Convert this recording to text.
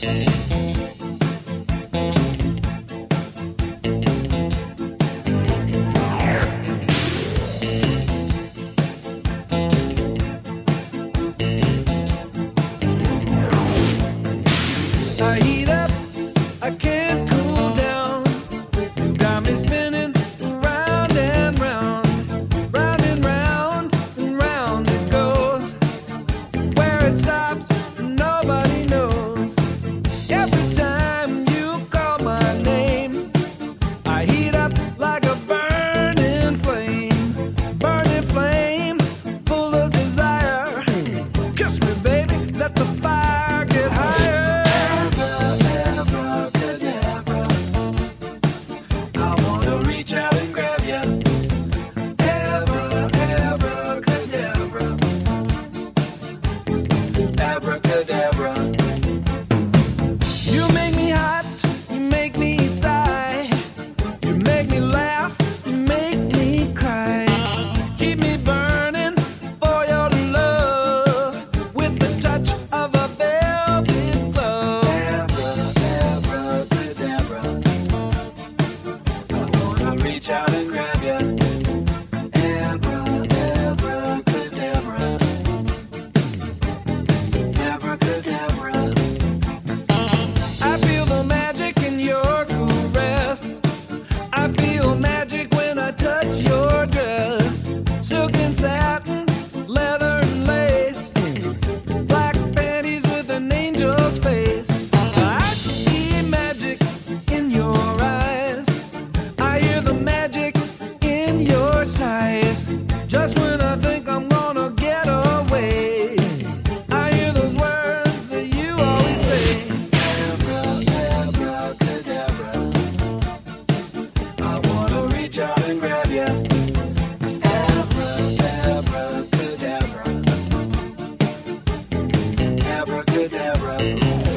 I heat up, I can't cool down. You got me spinning round and round, round and round and round it goes. Where it stops, nobody knows. Every time you call my name, I heat up like a burning flame, full of desire. Kiss me, baby, let the fire get higher. Reach out and grab you. Abracadabra. Abracadabra. You make me hot, you make me sigh. You make me laugh, you make me cry. Keep me burning for your love with the touch of a velvet glove. Abracadabra. Reach out and grab you. Abracadabra. Abracadabra. I feel the magic in your caress. I feel magic when I touch your dress. Silk and satin, leather and lace, black panties with an angel's face. I see magic in your eyes. I hear the magic in your sighs. Just when I think I'm gonna get away, I hear those words that you always say. Abracadabra. I wanna reach out and grab you. Abracadabra. Abracadabra.